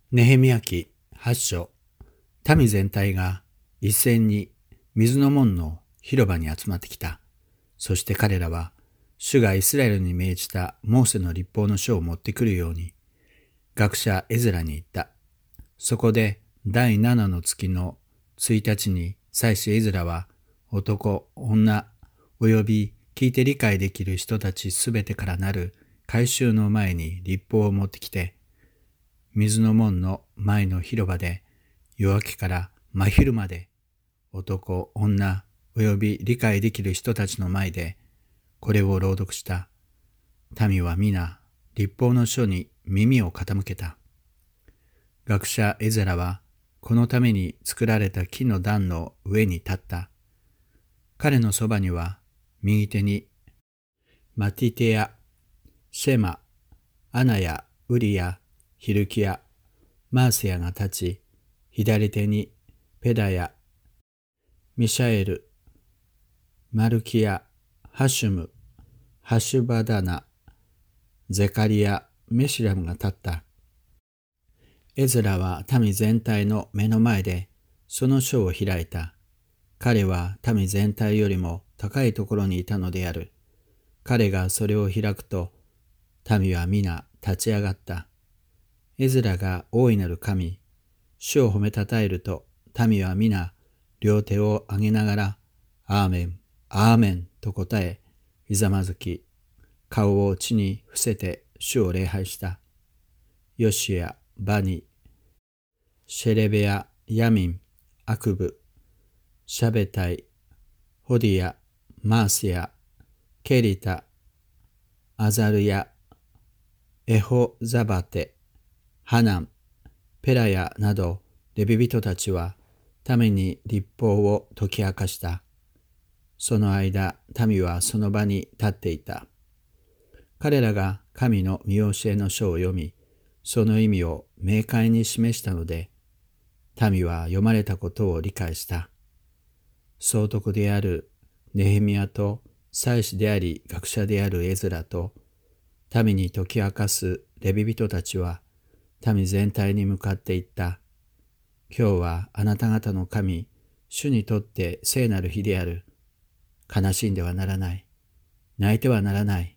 ネヘミヤ記8章。民全体が一斉に水の門の広場に集まってきた。そして彼らは、主がイスラエルに命じたモーセの律法の書を持ってくるように、学者エズラに言った。そこで第7の月の1日に祭司エズラは、男、女、および聞いて理解できる人たちすべてからなる改宗の前に律法を持ってきて、水の門の前の広場で夜明けから真昼まで男、女および理解できる人たちの前でこれを朗読した。民は皆律法の書に耳を傾けた。学者エゼラはこのために作られた木の段の上に立った。彼のそばには右手にマティテやシェマ、アナやウリやヒルキやマーセヤが立ち、左手にペダやミシャエル、マルキやハシュム、ハシュバダナ、ゼカリやメシラムが立った。エズラは民全体の目の前でその書を開いた。彼は民全体よりも高いところにいたのである。彼がそれを開くと、民は皆立ち上がった。エズラが大いなる神、主を褒めたたえると、民は皆両手を上げながら、アーメン、アーメンと答え、ひざまずき、顔を地に伏せて主を礼拝した。ヨシやバニ、シェレベやヤミン、アクブ、シャベタイ、ホディやマースやケリタ、アザルやエホザバテ、ハナン、ペラヤなどレビ人たちは民に律法を解き明かした。その間、民はその場に立っていた。彼らが神の見教えの書を読み、その意味を明快に示したので、民は読まれたことを理解した。総督であるネヘミヤと祭司であり学者であるエズラと、民に解き明かすレビ人たちは、民全体に向かって言った。今日はあなた方の神、主にとって聖なる日である。悲しんではならない。泣いてはならない。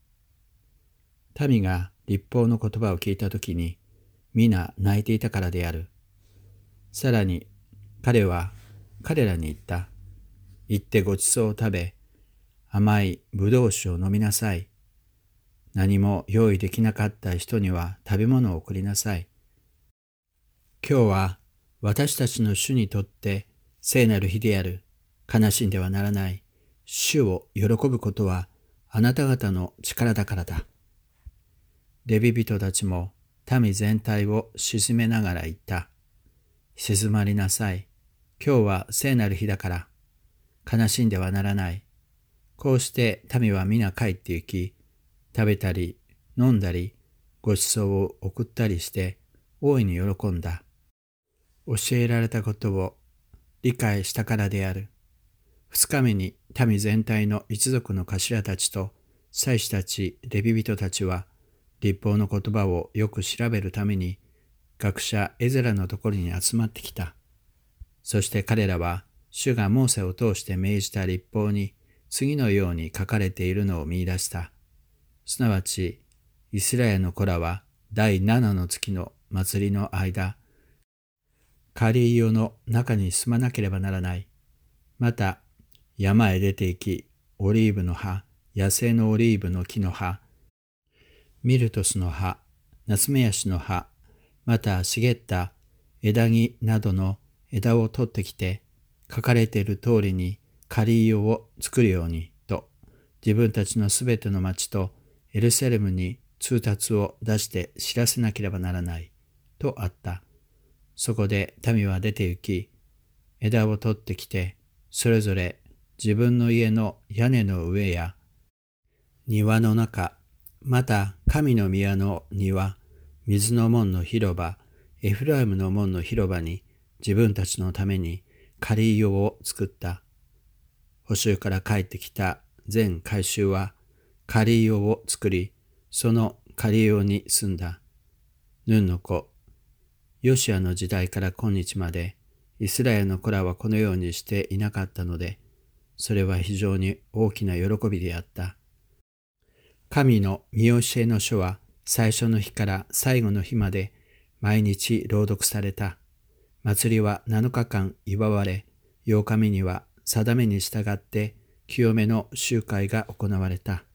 民が律法の言葉を聞いたときに、皆泣いていたからである。さらに、彼は彼らに言った。行ってごちそうを食べ、甘いぶどう酒を飲みなさい。何も用意できなかった人には食べ物を送りなさい。今日は私たちの主にとって聖なる日である。悲しんではならない。主を喜ぶことはあなた方の力だからだ。レビ人たちも民全体を鎮めながら言った。静まりなさい。今日は聖なる日だから。悲しんではならない。こうして民は皆帰って行き、食べたり飲んだりご馳走を送ったりして大いに喜んだ。教えられたことを理解したからである。2日目に民全体の一族の頭たちと祭司たちレビ人たちは律法の言葉をよく調べるために学者エゼラのところに集まってきた。そして彼らは主がモーセを通して命じた律法に次のように書かれているのを見出した。すなわち、イスラエルの子らは第7の月の祭りの間、カリイオの中に住まなければならない。また、山へ出て行き、オリーブの葉、野生のオリーブの木の葉、ミルトスの葉、ナツメヤシの葉、また茂った枝木などの枝を取ってきて、書かれている通りにカリイオを作るようにと、自分たちのすべての町とエルサレムに通達を出して知らせなければならないとあった。そこで民は出て行き、枝を取ってきて、それぞれ自分の家の屋根の上や庭の中、また神の宮の庭、水の門の広場、エフライムの門の広場に自分たちのためにカリイオを作った。捕囚から帰ってきた全改宗はカリイオを作り、そのカリイオに住んだ。ヌンの子、 ヨシュアの時代から今日まで、イスラエルの子らはこのようにしていなかったので、それは非常に大きな喜びであった。神の見教えの書は最初の日から最後の日まで毎日朗読された。祭りは7日間祝われ、8日目には定めに従って清めの集会が行われた。